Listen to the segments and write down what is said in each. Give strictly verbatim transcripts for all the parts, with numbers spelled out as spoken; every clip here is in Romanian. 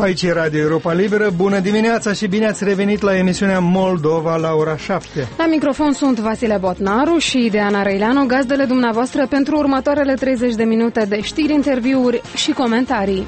Aici e Radio Europa Liberă. Bună dimineața și bine ați revenit la emisiunea Moldova la ora șapte. La microfon sunt Vasile Botnaru și Diana Răileanu, gazdele dumneavoastră pentru următoarele treizeci de minute de știri, interviuri și comentarii.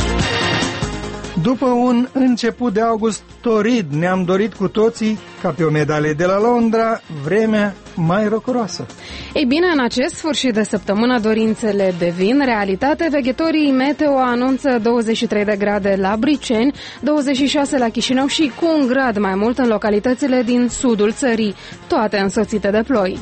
După un început de august torid, ne-am dorit cu toții, ca pe o medalie de la Londra, vremea mai răcoroasă. Ei bine, în acest sfârșit de săptămână dorințele devin realitate. Veghetorii meteo anunță douăzeci și trei de grade la Briceni, douăzeci și șase la Chișinău și cu un grad mai mult în localitățile din sudul țării, toate însoțite de ploi.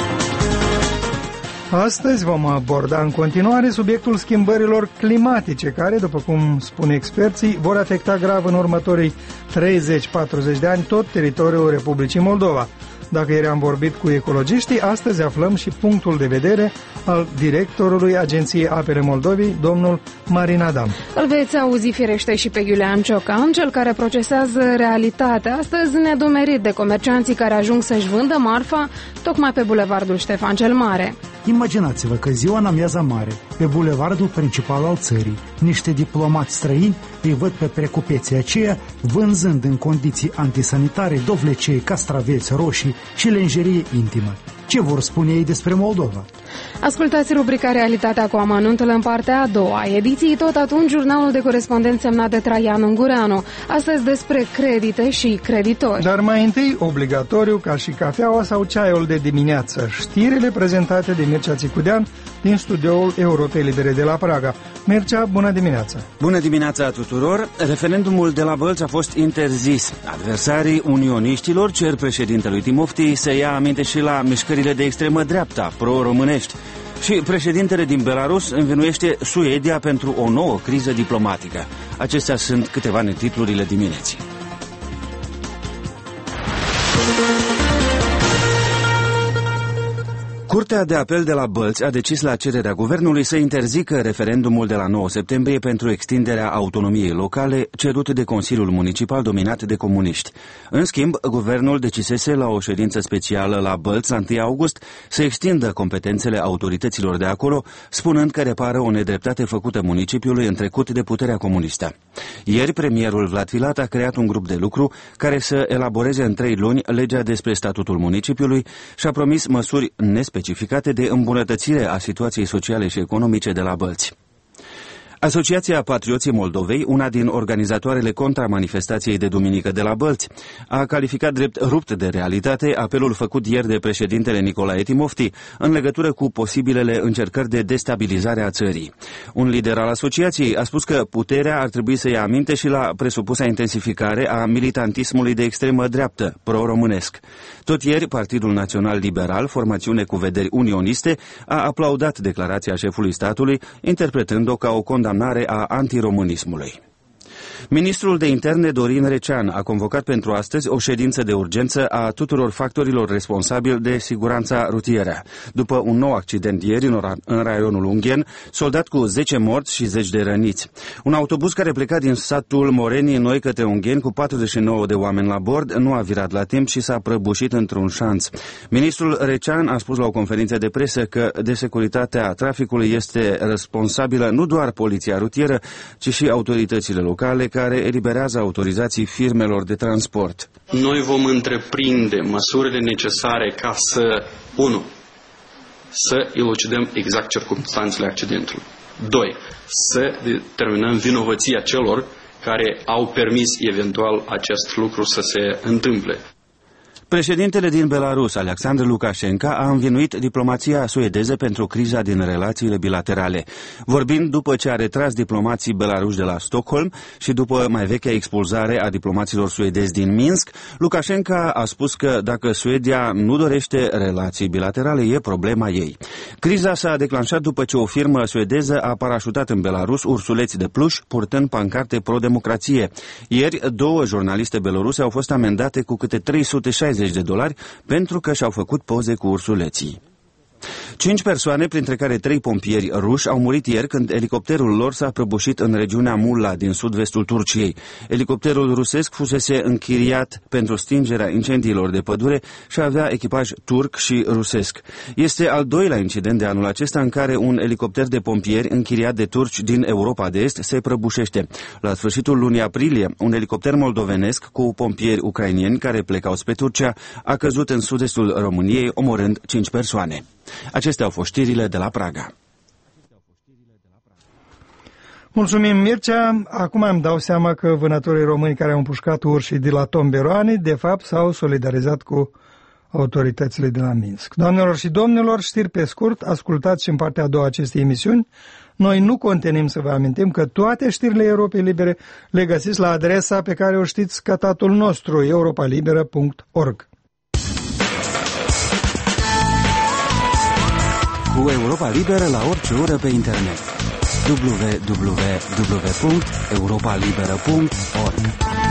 Astăzi vom aborda în continuare subiectul schimbărilor climatice, care, după cum spun experții, vor afecta grav în următorii treizeci patruzeci de ani tot teritoriul Republicii Moldova. Dacă ieri am vorbit cu ecologiștii, astăzi aflăm și punctul de vedere al directorului Agenției Apele Moldovei, domnul Marin Adam. Îl veți auzi firește și pe Iulian Ciocan, cel care procesează realitatea, astăzi nedumerit de comercianții care ajung să-și vândă marfa tocmai pe bulevardul Ștefan cel Mare. Imaginați-vă că ziua în amiaza mare, pe bulevardul principal al țării, niște diplomați străini îi văd pe precupeții aceia vânzând în condiții antisanitare dovlecei, castraveți roșii și lenjerie intimă. Ce vor spune ei despre Moldova? Ascultați rubrica Realitatea cu amănuntul în partea a doua ediției, tot atunci jurnalul de corespondent semnat de Traian Ungureanu. Astăzi despre credite și creditori. Dar mai întâi, obligatoriu, ca și cafeaua sau ceaiul de dimineață, știrile prezentate de Mircea Țicudean din studioul Europei Libere de la Praga. Mircea, bună dimineața! Bună dimineața tuturor! Referendumul de la Bălți a fost interzis. Adversarii unioniștilor cer președintelui Timofti să ia aminte și la mișcările de extremă dreapta, pro-românești. Și președintele din Belarus învinuiește Suedia pentru o nouă criză diplomatică. Acestea sunt câteva din titlurile dimineții. Curtea de apel de la Bălți a decis la cererea guvernului să interzică referendumul de la nouă septembrie pentru extinderea autonomiei locale cerut de Consiliul Municipal dominat de comuniști. În schimb, guvernul decisese la o ședință specială la Bălți la întâi august să extindă competențele autorităților de acolo, spunând că repară o nedreptate făcută municipiului în trecut de puterea comunistă. Ieri, premierul Vlad Filat a creat un grup de lucru care să elaboreze în trei luni legea despre statutul municipiului și a promis măsuri nespecificate specificate de îmbunătățire a situației sociale și economice de la Bălți. Asociația Patrioții Moldovei, una din organizatoarele contramanifestației de duminică de la Bălți, a calificat drept rupt de realitate apelul făcut ieri de președintele Nicolae Timofti în legătură cu posibilele încercări de destabilizare a țării. Un lider al asociației a spus că puterea ar trebui să ia aminte și la presupusa intensificare a militantismului de extremă dreaptă, pro-românesc. Tot ieri, Partidul Național Liberal, formațiune cu vederi unioniste, a aplaudat declarația șefului statului, interpretând-o ca o condamnare a antiromânismului. Ministrul de Interne Dorin Recean a convocat pentru astăzi o ședință de urgență a tuturor factorilor responsabili de siguranța rutieră. După un nou accident ieri în, ora, în raionul Unghien, soldat cu zece morți și zeci de răniți. Un autobuz care pleca din satul Morenii Noi către Unghien cu patruzeci și nouă de oameni la bord nu a virat la timp și s-a prăbușit într-un șanț. Ministrul Recean a spus la o conferință de presă că de securitatea traficului este responsabilă nu doar poliția rutieră, ci și autoritățile locale care eliberează autorizații firmelor de transport. Noi vom întreprinde măsurile necesare ca să, unu, să elucidăm exact circumstanțele accidentului. Doi, să determinăm vinovăția celor care au permis eventual acest lucru să se întâmple. Președintele din Belarus, Alexandru Lukashenko, a învinuit diplomația suedeză pentru criza din relațiile bilaterale. Vorbind după ce a retras diplomații belaruși de la Stockholm și după mai vechea expulzare a diplomaților suedezi din Minsk, Lukashenko a spus că dacă Suedia nu dorește relații bilaterale, e problema ei. Criza s-a declanșat după ce o firmă suedeză a parașutat în Belarus ursuleți de pluș purtând pancarte pro-democrație. Ieri, două jurnaliste beloruse au fost amendate cu câte trei sute șaizeci de dolari pentru că și-au făcut poze cu ursuleții. Cinci persoane, printre care trei pompieri ruși, au murit ieri când elicopterul lor s-a prăbușit în regiunea Mulla, din sud-vestul Turciei. Elicopterul rusesc fusese închiriat pentru stingerea incendiilor de pădure și avea echipaj turc și rusesc. Este al doilea incident de anul acesta în care un elicopter de pompieri închiriat de turci din Europa de Est se prăbușește. La sfârșitul lunii aprilie, un elicopter moldovenesc cu pompieri ucrainieni care plecau spre Turcia a căzut în sud-estul României, omorând cinci persoane. Acestea au fost știrile de la Praga. Mulțumim, Mircea. Acum îmi dau seama că vânătorii români care au împușcat urșii de la Tomberoane, de fapt, s-au solidarizat cu autoritățile de la Minsk. Doamnelor și domnilor, știri pe scurt, ascultați și în partea a doua acestei emisiuni. Noi nu contenim să vă amintim că toate știrile Europei Libere le găsiți la adresa pe care o știți, cătatul nostru, europa liberă punct org. Cu Europa Liberă la orice oră pe internet. w w w punct europa liberă punct org.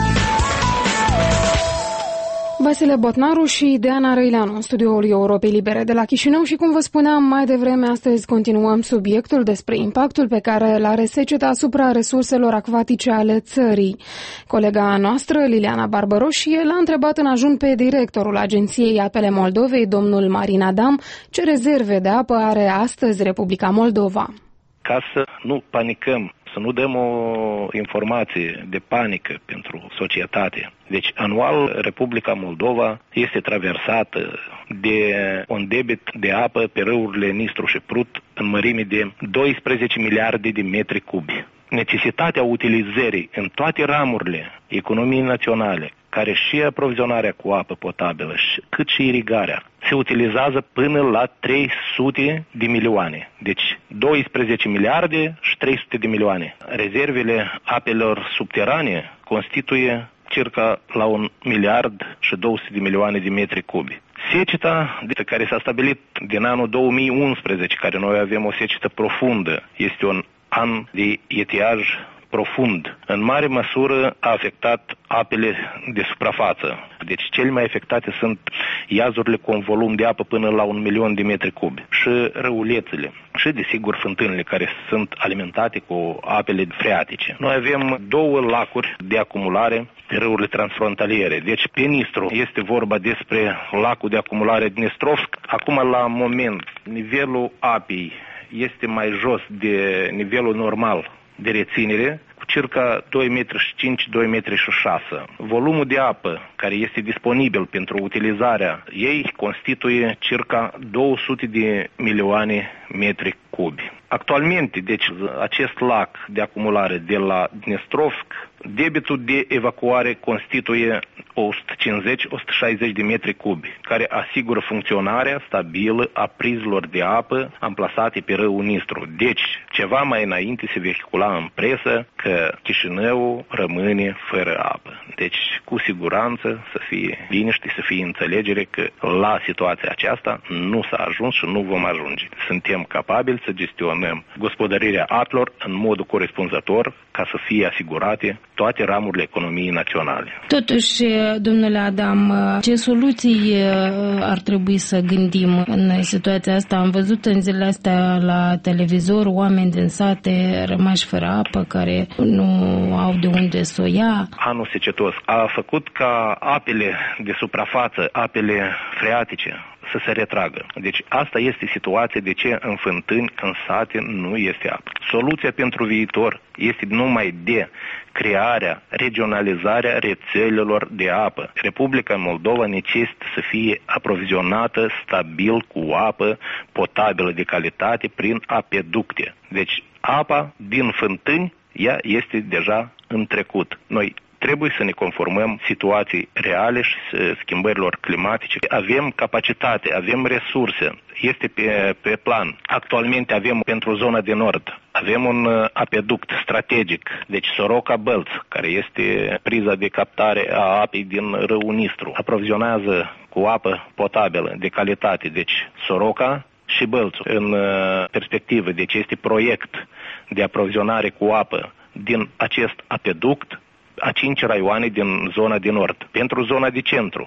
Vasile Botnaru și Diana Răileanu în studioul Europei Libere de la Chișinău și, cum vă spuneam mai devreme, astăzi continuăm subiectul despre impactul pe care îl are seceta asupra resurselor acvatice ale țării. Colega noastră, Liliana Barbăroșie, l-a întrebat în ajun pe directorul Agenției Apele Moldovei, domnul Marin Adam, ce rezerve de apă are astăzi Republica Moldova. Ca să nu panicăm, să nu dăm o informație de panică pentru societate. Deci, anual, Republica Moldova este traversată de un debit de apă pe râurile Nistru și Prut în mărime de doisprezece miliarde de metri cubi. Necesitatea utilizării în toate ramurile economiei naționale, care și aprovizionarea cu apă potabilă, cât și irigarea, se utilizează până la trei sute de milioane. Deci doisprezece miliarde și trei sute de milioane. Rezervele apelor subterane constituie circa la un miliard și două sute de milioane de metri cubi. Seceta de care s-a stabilit din anul două mii unsprezece, care noi avem o secetă profundă, este un an de etiaj profund. În mare măsură a afectat apele de suprafață. Deci cele mai afectate sunt iazurile cu un volum de apă până la un milion de metri cubi și râulețele și, desigur, fântânile care sunt alimentate cu apele freatice. Noi avem două lacuri de acumulare pe râurile transfrontaliere. Deci pe Nistru este vorba despre lacul de acumulare Dnestrovsk. Acum, la moment, nivelul apei este mai jos de nivelul normal de reținere, cu circa doi virgulă cinci metri, doi virgulă șase metri. Volumul de apă care este disponibil pentru utilizarea ei constituie circa două sute de milioane metri cubi. Actualmente, deci, acest lac de acumulare de la Dnestrovsk, debitul de evacuare constituie o sută cincizeci - o sută șaizeci de metri cubi, care asigură funcționarea stabilă a prizilor de apă amplasate pe râul Nistru. Deci, ceva mai înainte se vehicula în presă că Chișinăul rămâne fără apă. Deci, cu siguranță să fie liniște, să fie înțelegere că la situația aceasta nu s-a ajuns și nu vom ajunge. Suntem capabili să gestionăm gospodărirea apelor în modul corespunzător ca să fie asigurate toate ramurile economiei naționale. Totuși, domnule Adam, ce soluții ar trebui să gândim în situația asta? Am văzut în zilele astea la televizor oameni din sate rămași fără apă, care nu au de unde să o ia. Anul secetos a făcut ca apele de suprafață, apele freatice, să se retragă. Deci asta este situația de ce în fântâni, în sate, nu este apă. Soluția pentru viitor este numai de crearea, regionalizarea rețelelor de apă. Republica Moldova necesită să fie aprovizionată stabil cu apă potabilă de calitate prin apeducte. Deci apa din fântâni, ea este deja în trecut. Noi trebuie să ne conformăm situației reale și schimbărilor climatice. Avem capacitate, avem resurse, este pe, pe plan. Actualmente avem pentru zona de nord, avem un apeduct strategic, deci Soroca-Bălț, care este priza de captare a apei din râul Nistru. Aprovizionează cu apă potabilă de calitate, deci Soroca și Bălțul. În perspectivă, deci este proiect de aprovizionare cu apă din acest apeduct a cinci raioane din zona de nord. Pentru zona de centru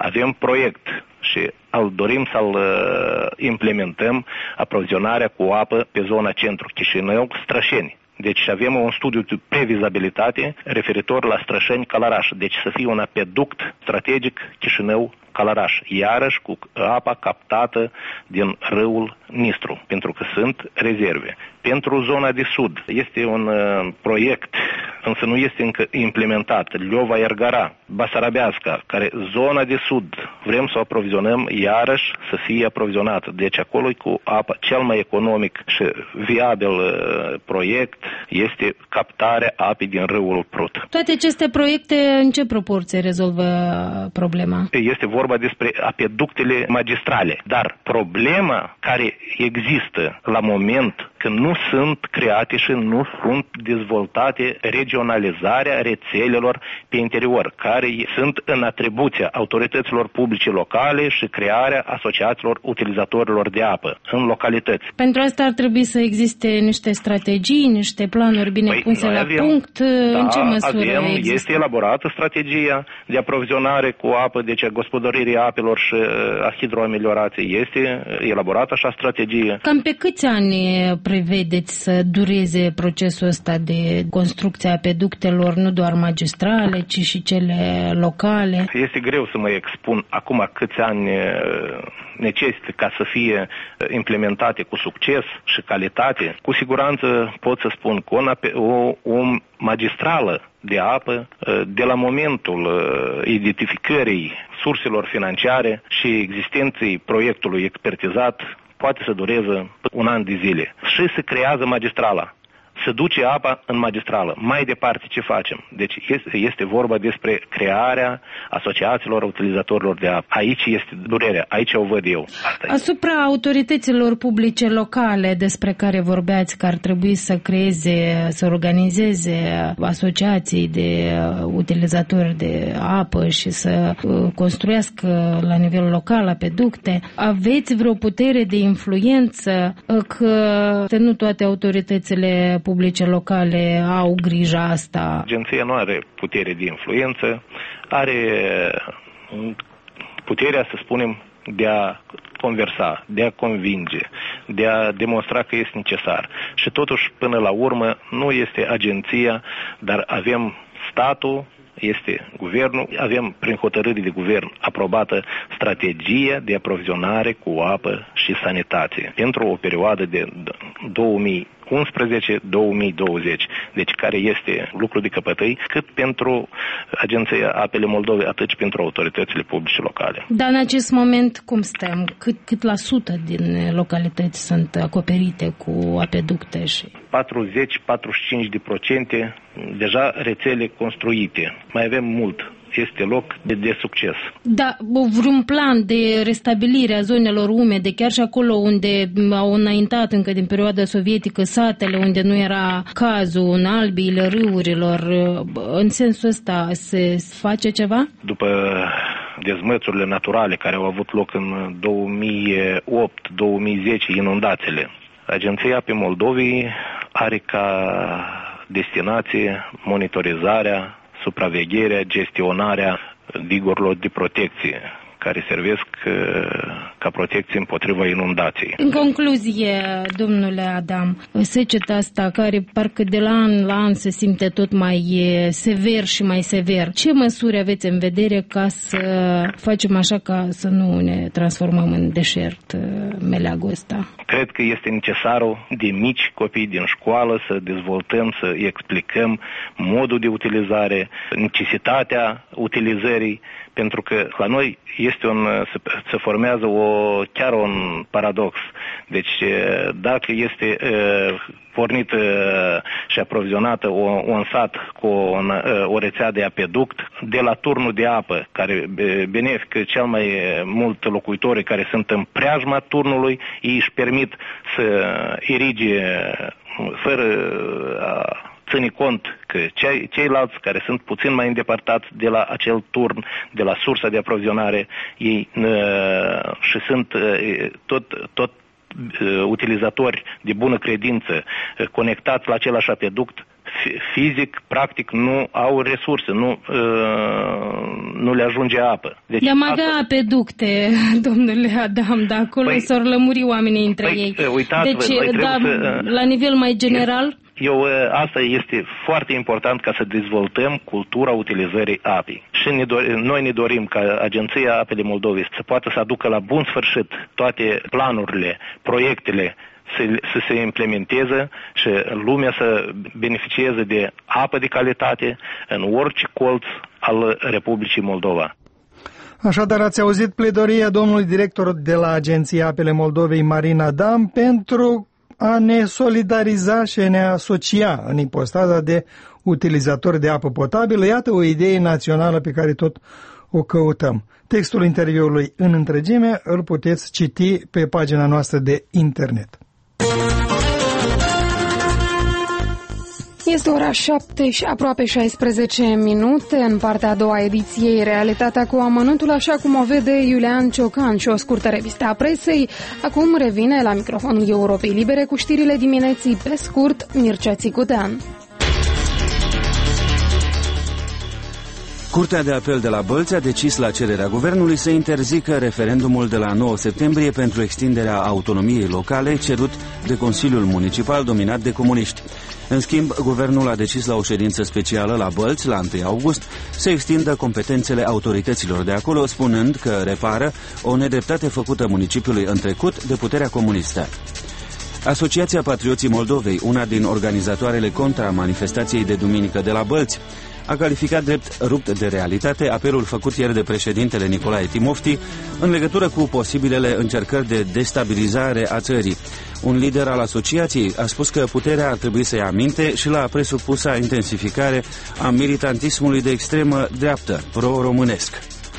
avem proiect și îl dorim să-l implementăm, aprovizionarea cu apă pe zona centru Chișinău-Strășeni. Deci avem un studiu de previzabilitate referitor la Strășeni-Călăraș. Deci să fie un apeduct strategic Chișinău-Călăraș, iarăși cu apa captată din râul Nistru, pentru că sunt rezerve. Pentru zona de sud este un uh, proiect, însă nu este încă implementat, Leova-Ergara, Basarabeasca, care zona de sud vrem să o aprovizionăm iarăși să fie aprovizionată. Deci acolo cu apa cel mai economic și viabil uh, proiect este captarea apei din râul Prut. Toate aceste proiecte în ce proporție rezolvă problema? Este vorba despre apeductele magistrale, dar problema care există la moment când nu sunt create și nu sunt dezvoltate regionalizarea rețelelor pe interior, care sunt în atribuția autorităților publice locale și crearea asociațiilor utilizatorilor de apă în localități. Pentru asta ar trebui să existe niște strategii, niște planuri bine păi puse la avem, punct. Da, în ce măsură avem, există? Este elaborată strategia de aprovizionare cu apă, deci a gospodăririi apelor și a hidroameliorației. Este elaborată așa strategie. Cam pe câți ani prevedeți să dureze procesul ăsta de construcție a apeductelor, nu doar magistrale, ci și cele locale? Este greu să mă expun acum câți ani necesită ca să fie implementate cu succes și calitate. Cu siguranță pot să spun că o, o magistrală de apă, de la momentul identificării surselor financiare și existenței proiectului expertizat, poate să dureze un an de zile. Și se creează magistrala. Se duce apa în magistrală. Mai departe ce facem? Deci este, este vorba despre crearea asociațiilor utilizatorilor de apă. Aici este durerea, aici o văd eu. Asta Asupra este. autorităților publice locale despre care vorbeați că ar trebui să creeze, să organizeze asociații de utilizatori de apă și să construiască la nivel local apeducte, aveți vreo putere de influență că nu toate autoritățile publice locale au grija asta? Agenția nu are putere de influență, are puterea, să spunem, de a conversa, de a convinge, de a demonstra că este necesar. Și totuși, până la urmă, nu este agenția, dar avem statul, este guvernul, avem prin hotărâri de guvern aprobată strategia de aprovizionare cu apă și sanitate pentru o perioadă de două mii unsprezece două mii douăzeci, deci care este lucru de căpătâi, cât pentru Agenția Apele Moldovei, atât și pentru autoritățile publice locale. Dar în acest moment cum stăm? Cât, cât la sută din localități sunt acoperite cu apeducte? Și patruzeci patruzeci și cinci de procente deja rețele construite. Mai avem mult. Este loc de, de succes. Da, vreun plan de restabilire a zonelor umede, chiar și acolo unde au înaintat încă din perioada sovietică satele, unde nu era cazul, în albiile râurilor, în sensul ăsta se face ceva? După dezmățurile naturale care au avut loc în două mii opt două mii zece, inundațiile, Agenția Apei Moldovei are ca destinație monitorizarea, supravegherea, gestionarea digurilor de protecție, care servesc ca protecție împotriva inundației. În concluzie, domnule Adam, seceta asta care parcă de la an la an se simte tot mai sever și mai sever, ce măsuri aveți în vedere ca să facem așa ca să nu ne transformăm în deșert meleagul ăsta? Cred că este necesar de mici copii din școală să dezvoltăm, să explicăm modul de utilizare, necesitatea utilizării, pentru că la noi este un, se, se formează o, chiar un paradox. Deci dacă este uh, pornită și aprovizionată o, un sat cu o, o rețea de apeduct, de la turnul de apă, care benefică cel mai mult locuitorii care sunt în preajma turnului, ei își permit să irige fără a ține cont că cei, ceilalți care sunt puțin mai îndepărtați de la acel turn, de la sursa de aprovizionare, ei uh, și sunt uh, tot, tot uh, utilizatori de bună credință, uh, conectați la același apeduct, fizic, practic, nu au resurse, nu, nu le ajunge apă. Deci am avea asta... apeducte, domnule Adam, dar acolo păi, s-or lămuri oamenii între păi, ei. Uitați-vă, deci, da, să, la nivel mai general... Eu, asta este foarte important ca să dezvoltăm cultura utilizării apei. Și ne dorim, noi ne dorim ca Agenția Apele Moldovei să poată să aducă la bun sfârșit toate planurile, proiectele, să, să se implementeze și lumea să beneficieze de apă de calitate în orice colț al Republicii Moldova. Așadar, ați auzit pledoria domnului director de la Agenția Apele Moldovei, Marin Adam, pentru a ne solidariza și a ne asocia în ipostaza de utilizatori de apă potabilă. Iată o idee națională pe care tot o căutăm. Textul interviului în întregime îl puteți citi pe pagina noastră de internet. Este ora șapte și aproape șaisprezece minute în partea a doua ediției Realitatea cu amănuntul, așa cum o vede Iulian Ciocan și o scurtă revistă a presei. Acum revine la microfonul Europei Libere cu știrile dimineții pe scurt, Mircea Țicutean. Curtea de apel de la Bălți a decis la cererea guvernului să interzică referendumul de la nouă septembrie pentru extinderea autonomiei locale cerut de Consiliul Municipal dominat de comuniști. În schimb, guvernul a decis la o ședință specială la Bălți, la întâi august, să extindă competențele autorităților de acolo, spunând că repară o nedreptate făcută municipiului în trecut de puterea comunistă. Asociația Patrioții Moldovei, una din organizatoarele contra manifestației de duminică de la Bălți, a calificat drept rupt de realitate apelul făcut ieri de președintele Nicolae Timofti în legătură cu posibilele încercări de destabilizare a țării. Un lider al asociației a spus că puterea ar trebui să ia aminte și la presupusa intensificare a militantismului de extremă dreaptă, pro-românesc.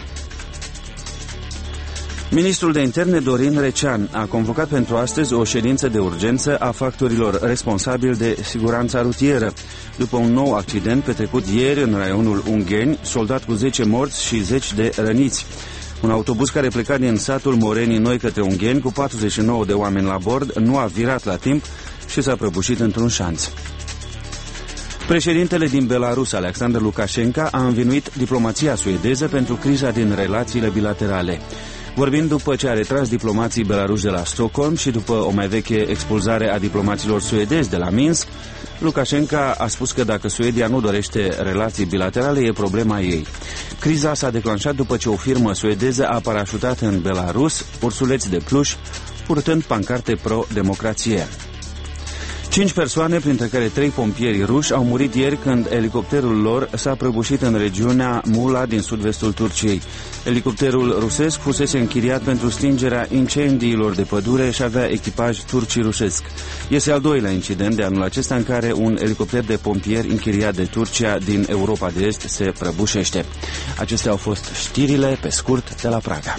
Ministrul de Interne Dorin Recean a convocat pentru astăzi o ședință de urgență a factorilor responsabili de siguranța rutieră, după un nou accident petrecut ieri în raionul Ungheni, soldat cu zece morți și zeci de răniți. Un autobuz care pleca din satul Morenii Noi către Ungheni cu patruzeci și nouă de oameni la bord nu a virat la timp și s-a prăbușit într-un șanț. Președintele din Belarus, Alexander Lukashenko, a învinuit diplomația suedeză pentru criza din relațiile bilaterale. Vorbind după ce a retras diplomații belaruși de la Stockholm și după o mai veche expulzare a diplomaților suedezi de la Minsk, Lukashenko a spus că dacă Suedia nu dorește relații bilaterale, e problema ei. Criza s-a declanșat după ce o firmă suedeză a parașutat în Belarus ursuleți de pluș, purtând pancarte pro-democrație. Cinci persoane, printre care trei pompieri ruși, au murit ieri când elicopterul lor s-a prăbușit în regiunea Mula din sud-vestul Turciei. Elicopterul rusesc fusese închiriat pentru stingerea incendiilor de pădure și avea echipaj turci-rușesc. Este al doilea incident de anul acesta în care un elicopter de pompieri închiriat de Turcia din Europa de Est se prăbușește. Acestea au fost știrile pe scurt de la Praga.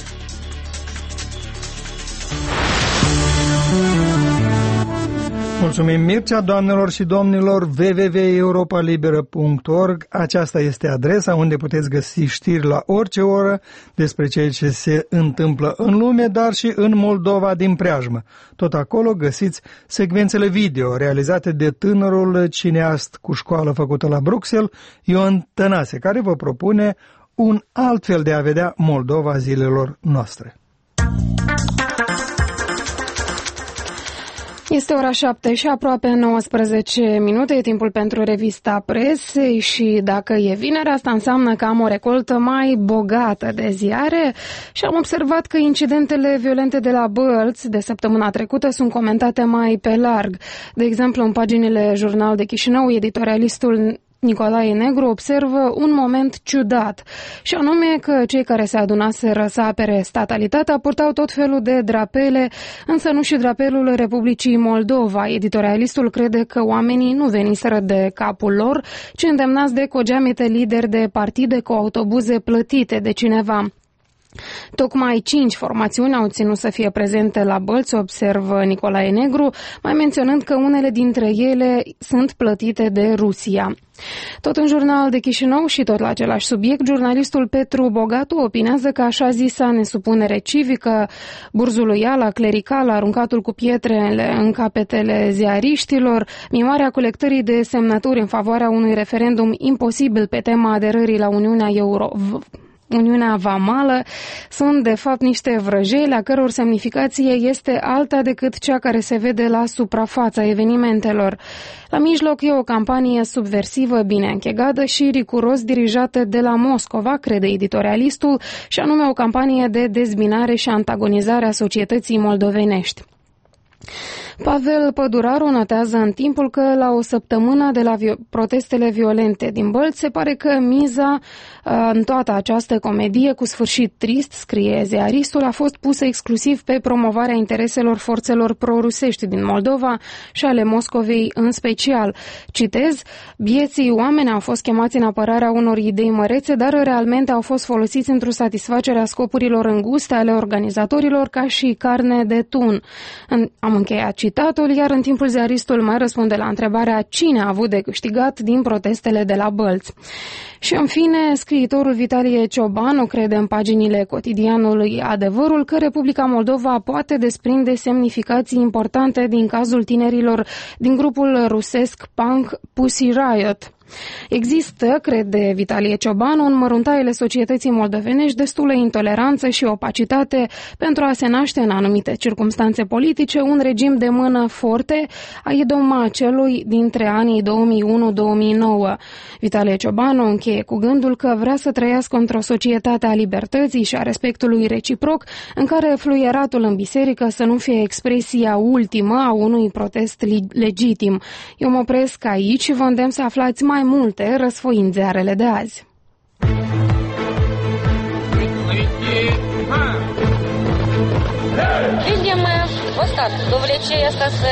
Mulțumim, Mircea, doamnelor și domnilor, w w w punct europa liberă punct org. Aceasta este adresa unde puteți găsi știri la orice oră despre ceea ce se întâmplă în lume, dar și în Moldova din preajmă. Tot acolo găsiți secvențele video realizate de tânărul cineast cu școală făcută la Bruxelles, Ion Tănase, care vă propune un alt fel de a vedea Moldova zilelor noastre. Este ora șapte și aproape nouăsprezece minute, e timpul pentru revista presei și dacă e vineri, asta înseamnă că am o recoltă mai bogată de ziare și am observat că incidentele violente de la Bălți de săptămâna trecută sunt comentate mai pe larg. De exemplu, în paginile Jurnal de Chișinău, editorialistul Nicolae Negru observă un moment ciudat, și anume că cei care se adunaseră să apere statalitatea purtau tot felul de drapele, însă nu și drapelul Republicii Moldova. Editorialistul crede că oamenii nu veniseră de capul lor, ci îndemnați de cogeamite lideri de partide cu autobuze plătite de cineva. Tocmai cinci formațiuni au ținut să fie prezente la Bălți, observă Nicolae Negru, mai menționând că unele dintre ele sunt plătite de Rusia. Tot în Jurnal de Chișinău și tot la același subiect, jurnalistul Petru Bogatu opinează că așa zisa nesupunere civică, burzuluiala clericală, aruncatul cu pietrele în capetele ziariștilor, mimarea colectării de semnături în favoarea unui referendum imposibil pe tema aderării la Uniunea Euro... Uniunea Vamală sunt de fapt niște vrăjeli a căror semnificație este alta decât cea care se vede la suprafața evenimentelor. La mijloc e o campanie subversivă bine închegată și riguros dirijată de la Moscova, crede editorialistul, și anume o campanie de dezbinare și antagonizare a societății moldovenești. Pavel Păduraru notează în Timpul că la o săptămână de la vi- protestele violente din Bălți se pare că miza în toată această comedie cu sfârșit trist, scrie ziaristul, a fost pusă exclusiv pe promovarea intereselor forțelor prorusești din Moldova și ale Moscovei în special. Citez, bieții oameni au fost chemați în apărarea unor idei mărețe, dar realmente au fost folosiți într-o satisfacere a scopurilor înguste ale organizatorilor ca și carne de tun. Am încheiat citatul, iar în timpul ziaristul mai răspunde la întrebarea cine a avut de câștigat din protestele de la Bălți. Și în fine, scriitorul Vitalie Ciobanu crede în paginile cotidianului Adevărul că Republica Moldova poate desprinde semnificații importante din cazul tinerilor din grupul rusesc punk Pussy Riot. Există, crede Vitalie Ciobanu, în măruntaiele societății moldovenești destulă intoleranță și opacitate pentru a se naște în anumite circumstanțe politice un regim de mână forte a idoma celui dintre anii două mii unu două mii nouă. Vitalie Ciobanu încheie cu gândul că vrea să trăiască într-o societate a libertății și a respectului reciproc, în care fluieratul în biserică să nu fie expresia ultimă a unui protest legitim. Eu mă opresc aici și vă îndemn să aflați mai multe răsfoind ziarele de azi. Видим вот так, довлечение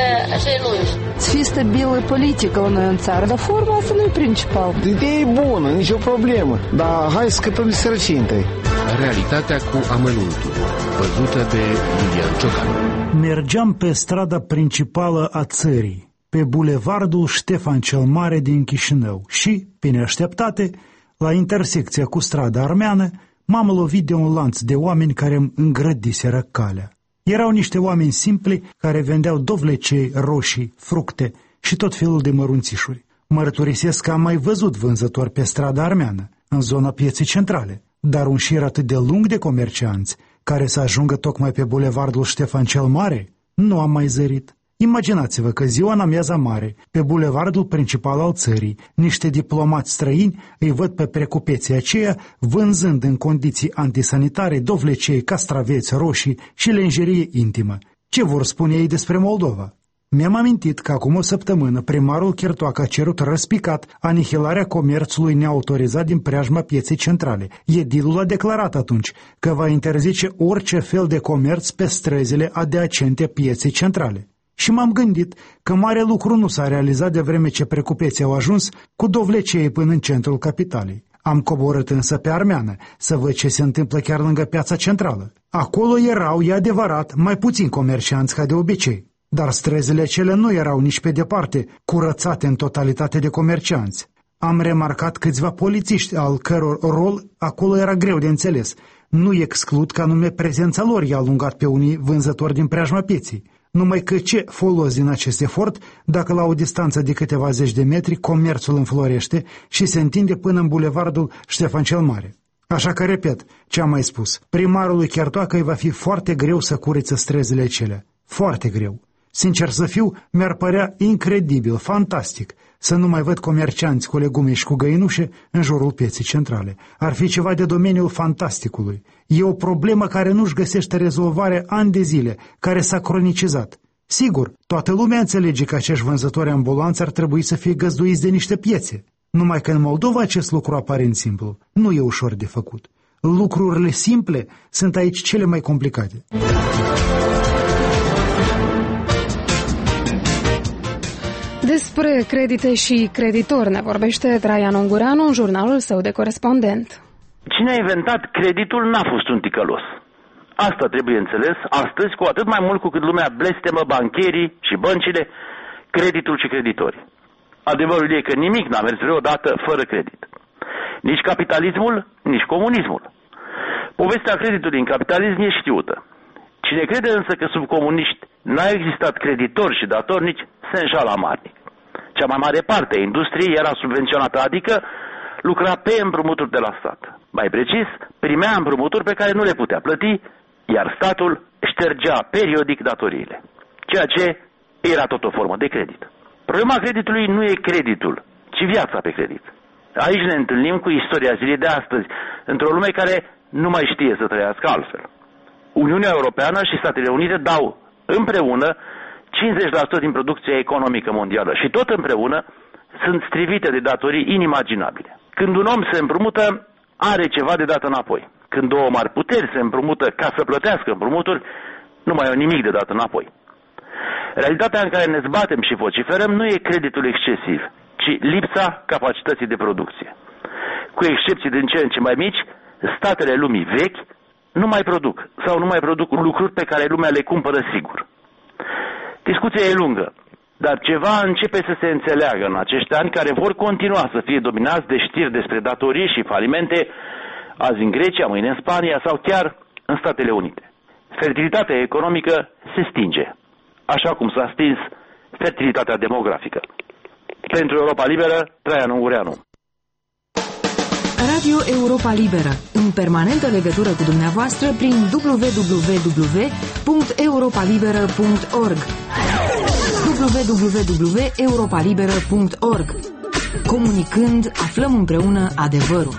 celui. Să fie stabilă politică la noi în țară, dar forma asta nu e principal. Ideea e bună, nicio problemă, dar hai să scăpăm de sărăcie întâi. Realitatea cu amănuntul, văzută de Lilian Ciocan. Mergeam pe strada principală a țării, pe bulevardul Ștefan cel Mare din Chișinău și, pe neașteptate, la intersecția cu strada Armeană, m-am lovit de un lanț de oameni care îmi îngrădiseră calea. Erau niște oameni simpli care vendeau dovlecei, roșii, fructe și tot felul de mărunțișuri. Mărturisesc că am mai văzut vânzători pe strada Armeană, în zona pieței centrale, dar un șir atât de lung de comercianți care să ajungă tocmai pe bulevardul Ștefan cel Mare, nu am mai zărit. Imaginați-vă că ziua în amiaza mare, pe bulevardul principal al țării, niște diplomați străini îi văd pe precupeții aceia vânzând în condiții antisanitare dovlecei, castraveți, roșii și lenjerie intimă. Ce vor spune ei despre Moldova? Mi-am amintit că acum o săptămână primarul Chertoacă a cerut răspicat anihilarea comerțului neautorizat din preajma pieței centrale. Edilul a declarat atunci că va interzice orice fel de comerț pe străzile adiacente pieței centrale. Și m-am gândit că mare lucru nu s-a realizat de vreme ce precupeții au ajuns cu dovlecei până în centrul capitalei. Am coborât însă pe Armeană să văd ce se întâmplă chiar lângă piața centrală. Acolo erau, e adevărat, mai puțini comercianți ca de obicei, dar străzile cele nu erau nici pe departe curățate în totalitate de comercianți. Am remarcat câțiva polițiști al căror rol acolo era greu de înțeles. Nu exclud că anume prezența lor i-a alungat pe unii vânzători din preajma pieții. Numai că ce folos din acest efort dacă la o distanță de câteva zeci de metri comerțul înflorește și se întinde până în bulevardul Ștefan cel Mare. Așa că, repet, ce am mai spus, primarului Chertoacă îi va fi foarte greu să curețe străzile acelea. Foarte greu. Sincer să fiu, mi-ar părea incredibil, fantastic, să nu mai văd comercianți cu legume și cu găinușe în jurul pieței centrale. Ar fi ceva de domeniul fantasticului. E o problemă care nu-și găsește rezolvare ani de zile, care s-a cronicizat. Sigur, toată lumea înțelege că acești vânzători ambulanți ar trebui să fie găzduiți de niște piețe. Numai că în Moldova acest lucru aparent simplu nu e ușor de făcut. Lucrurile simple sunt aici cele mai complicate. Despre credite și creditori ne vorbește Traian Ungureanu în jurnalul său de corespondent. Cine a inventat creditul n-a fost un ticălos. Asta trebuie înțeles astăzi, cu atât mai mult cu cât lumea blestemă bancherii și băncile, creditul și creditorii. Adevărul e că nimic n-a mers vreodată fără credit. Nici capitalismul, nici comunismul. Povestea creditului în capitalism e știută. Cine crede însă că sub comuniști n-a existat creditori și datornici, se înșală amarnic. Cea mai mare parte a industriei era subvenționată, adică lucra pe împrumuturi de la stat. Mai precis, primea împrumuturi pe care nu le putea plăti, iar statul ștergea periodic datoriile. Ceea ce era tot o formă de credit. Problema creditului nu e creditul, ci viața pe credit. Aici ne întâlnim cu istoria zilei de astăzi, într-o lume care nu mai știe să trăiască altfel. Uniunea Europeană și Statele Unite dau împreună cincizeci la sută din producția economică mondială și tot împreună sunt strivite de datorii inimaginabile. Când un om se împrumută, are ceva de dat înapoi. Când două mari puteri se împrumută ca să plătească împrumuturi, nu mai au nimic de dat înapoi. Realitatea în care ne zbatem și vociferăm nu e creditul excesiv, ci lipsa capacității de producție. Cu excepții din ce în ce mai mici, statele lumii vechi nu mai produc sau nu mai produc lucruri pe care lumea le cumpără sigur. Discuția e lungă, dar ceva începe să se înțeleagă în acești ani care vor continua să fie dominați de știri despre datorii și falimente, azi în Grecia, mâine în Spania sau chiar în Statele Unite. Fertilitatea economică se stinge, așa cum s-a stins fertilitatea demografică. Pentru Europa Liberă, Traian Ungureanu. Radio Europa Liberă, în permanentă legătură cu dumneavoastră prin w w w punct europa liberă punct org w w w punct europa liberă punct org. Comunicând, aflăm împreună adevărul.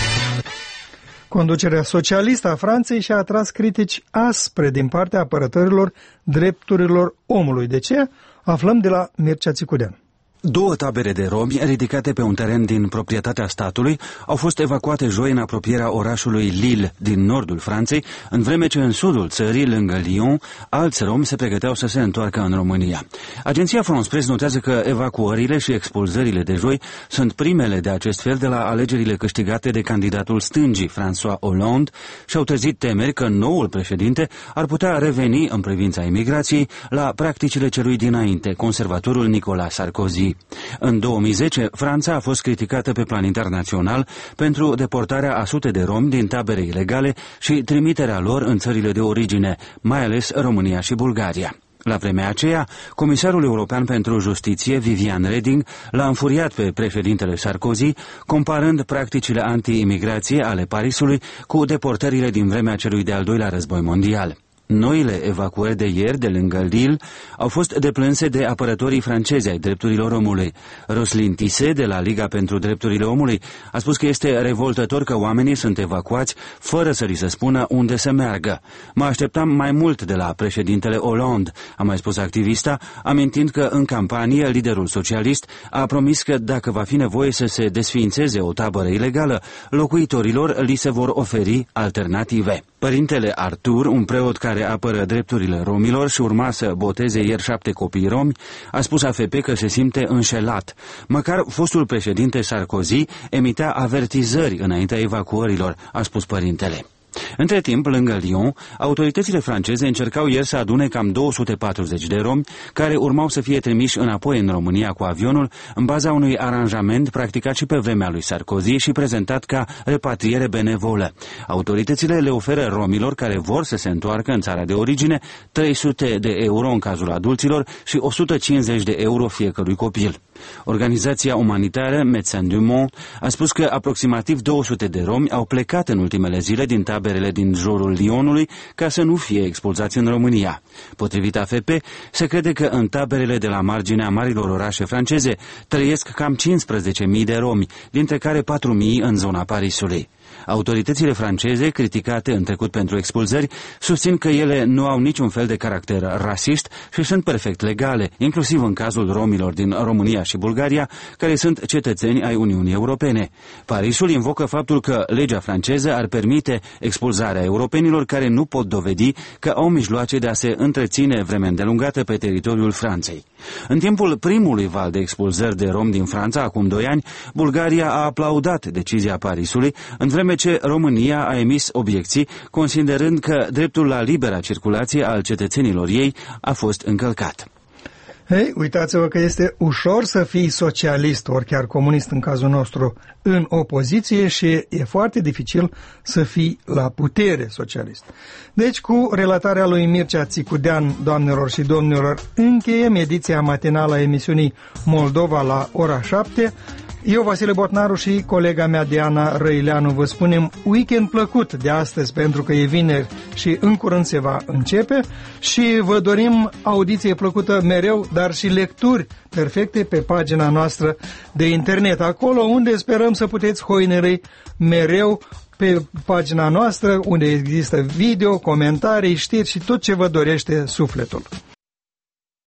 Conducerea socialistă a Franței și-a atras critici aspre din partea apărătorilor drepturilor omului. De ce? Aflăm de la Mircea Țicudean. Două tabere de romi, ridicate pe un teren din proprietatea statului, au fost evacuate joi în apropierea orașului Lille, din nordul Franței, în vreme ce în sudul țării, lângă Lyon, alți romi se pregăteau să se întoarcă în România. Agenția France Press notează că evacuările și expulzările de joi sunt primele de acest fel de la alegerile câștigate de candidatul stângii, François Hollande, și au trezit temeri că noul președinte ar putea reveni în privința imigrației la practicile celui dinainte, conservatorul Nicolas Sarkozy. În două mii zece, Franța a fost criticată pe plan internațional pentru deportarea a sute de romi din tabere ilegale și trimiterea lor în țările de origine, mai ales România și Bulgaria. La vremea aceea, Comisarul European pentru Justiție, Viviane Reding, l-a înfuriat pe președintele Sarkozy, comparând practicile anti-imigrație ale Parisului cu deportările din vremea celui de-al doilea război mondial. Noile evacuări de ieri de lângă Lille au fost deplânse de apărătorii francezi ai drepturilor omului. Roslin Tissé, de la Liga pentru Drepturile Omului, a spus că este revoltător că oamenii sunt evacuați fără să li se spună unde să meargă. Mă așteptam mai mult de la președintele Hollande, a mai spus activista, amintind că în campanie liderul socialist a promis că dacă va fi nevoie să se desființeze o tabără ilegală, locuitorilor li se vor oferi alternative. Părintele Artur, un preot care apără drepturile romilor și urma să boteze ieri șapte copii romi, a spus A F P că se simte înșelat. Măcar fostul președinte Sarkozy emitea avertizări înaintea evacuărilor, a spus părintele. Între timp, lângă Lyon, autoritățile franceze încercau ieri să adune cam două sute patruzeci de romi care urmau să fie trimiși înapoi în România cu avionul în baza unui aranjament practicat și pe vremea lui Sarkozy și prezentat ca repatriere benevolă. Autoritățile le oferă romilor care vor să se întoarcă în țara de origine trei sute de euro în cazul adulților și o sută cincizeci de euro fiecărui copil. Organizația umanitară Médecins du Monde a spus că aproximativ două sute de romi au plecat în ultimele zile din taberele din jurul Lyonului ca să nu fie expulzați în România. Potrivit A F P, se crede că în taberele de la marginea marilor orașe franceze trăiesc cam cincisprezece mii de romi, dintre care patru mii în zona Parisului. Autoritățile franceze, criticate în trecut pentru expulzări, susțin că ele nu au niciun fel de caracter rasist și sunt perfect legale, inclusiv în cazul romilor din România și Bulgaria, care sunt cetățeni ai Uniunii Europene. Parisul invocă faptul că legea franceză ar permite expulzarea europenilor care nu pot dovedi că au mijloace de a se întreține vreme îndelungată pe teritoriul Franței. În timpul primului val de expulzări de romi din Franța, acum doi ani, Bulgaria a aplaudat decizia Parisului, în vreme ce România a emis obiecții, considerând că dreptul la libera circulație al cetățenilor ei a fost încălcat. Hei, uitați-vă că este ușor să fii socialist, ori chiar comunist în cazul nostru, în opoziție și e foarte dificil să fii la putere socialist. Deci, cu relatarea lui Mircea Țicudean, doamnelor și domnilor, încheiem ediția matinală a emisiunii Moldova la ora șapte. Eu, Vasile Botnaru și colega mea Diana Răileanu vă spunem weekend plăcut de astăzi, pentru că e vineri și în curând se va începe, și vă dorim audiție plăcută mereu, dar și lecturi perfecte pe pagina noastră de internet, acolo unde sperăm să puteți hoineri mereu pe pagina noastră, unde există video, comentarii, știri și tot ce vă dorește sufletul.